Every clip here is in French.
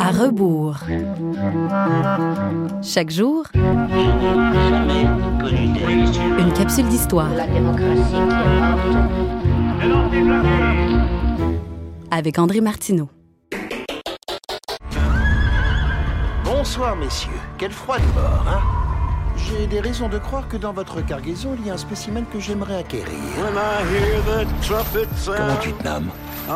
À rebours. Chaque jour, une capsule d'histoire. La démocratie qui est morte. Avec André Martineau. Bonsoir, messieurs. Quel froid de mort, hein? J'ai des raisons de croire que dans votre cargaison, il y a un spécimen que j'aimerais acquérir. Comment tu te nommes?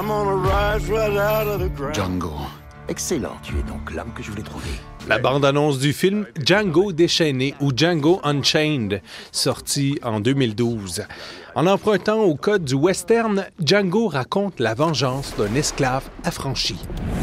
Django. Excellent, tu es donc l'homme que je voulais trouver. La bande-annonce du film Django déchaîné ou Django Unchained, sorti en 2012. En empruntant au code du western, Django raconte la vengeance d'un esclave affranchi.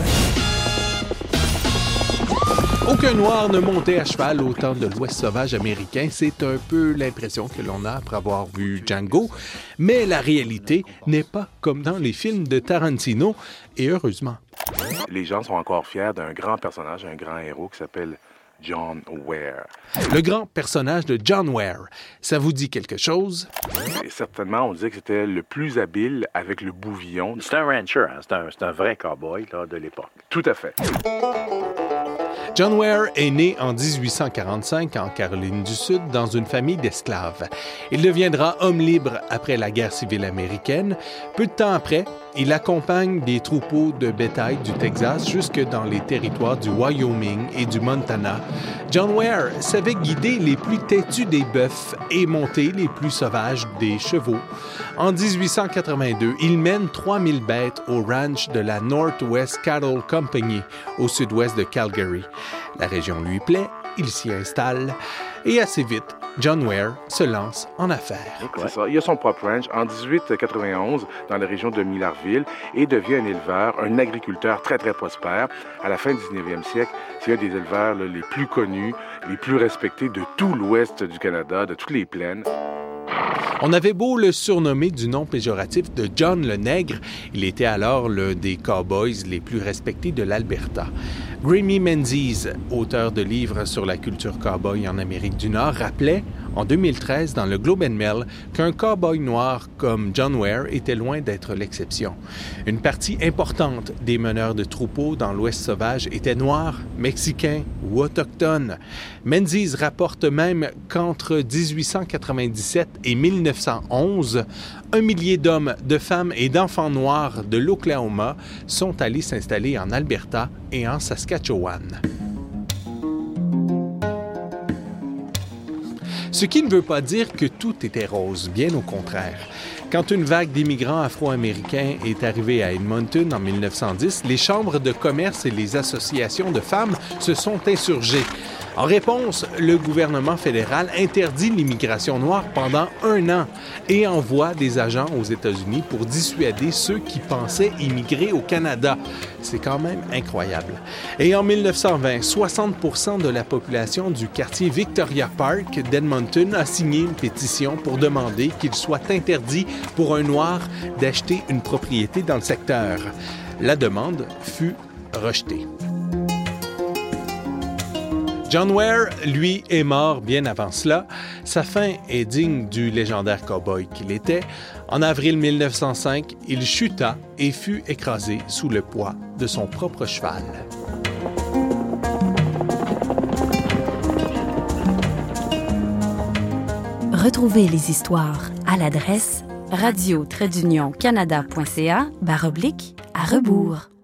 Aucun noir ne montait à cheval au temps de l'Ouest sauvage américain. C'est un peu l'impression que l'on a après avoir vu Django. Mais la réalité n'est pas comme dans les films de Tarantino, et heureusement. Les gens sont encore fiers d'un grand personnage, un grand héros qui s'appelle John Ware. Le grand personnage de John Ware, ça vous dit quelque chose? Et certainement, on disait que c'était le plus habile avec le bouvillon. C'est un rancher, hein? C'est un vrai cow-boy là, de l'époque. Tout à fait. John Ware est né en 1845 en Caroline du Sud dans une famille d'esclaves. Il deviendra homme libre après la guerre civile américaine. Peu de temps après, il accompagne des troupeaux de bétail du Texas jusque dans les territoires du Wyoming et du Montana. John Ware savait guider les plus têtus des bœufs et monter les plus sauvages des chevaux. En 1882, il mène 3000 bêtes au ranch de la Northwest Cattle Company, au sud-ouest de Calgary. La région lui plaît, il s'y installe et assez vite, John Ware se lance en affaires. C'est ça. Il a son propre ranch en 1891 dans la région de Millarville et devient un éleveur, un agriculteur très, très prospère. À la fin du 19e siècle, c'est un des éleveurs les plus connus, les plus respectés de tout l'ouest du Canada, de toutes les plaines. On avait beau le surnommer du nom péjoratif de John le Nègre, il était alors l'un des cowboys les plus respectés de l'Alberta. Grammy Menzies, auteur de livres sur la culture cowboy en Amérique du Nord, rappelait en 2013 dans le Globe and Mail qu'un cowboy noir comme John Ware était loin d'être l'exception. Une partie importante des meneurs de troupeaux dans l'Ouest sauvage étaient noirs, mexicains ou autochtones. Menzies rapporte même qu'entre 1897 et 1911, 1 millier d'hommes, de femmes et d'enfants noirs de l'Oklahoma sont allés s'installer en Alberta et en Saskatchewan. Ce qui ne veut pas dire que tout était rose, bien au contraire. Quand une vague d'immigrants afro-américains est arrivée à Edmonton en 1910, les chambres de commerce et les associations de femmes se sont insurgées. En réponse, le gouvernement fédéral interdit l'immigration noire pendant 1 an et envoie des agents aux États-Unis pour dissuader ceux qui pensaient immigrer au Canada. C'est quand même incroyable. Et en 1920, 60% de la population du quartier Victoria Park d'Edmonton a signé une pétition pour demander qu'il soit interdit pour un noir d'acheter une propriété dans le secteur. La demande fut rejetée. John Ware, lui, est mort bien avant cela. Sa fin est digne du légendaire cow-boy qu'il était. En avril 1905, il chuta et fut écrasé sous le poids de son propre cheval. Retrouvez les histoires à l'adresse radio-canada.ca/à rebours.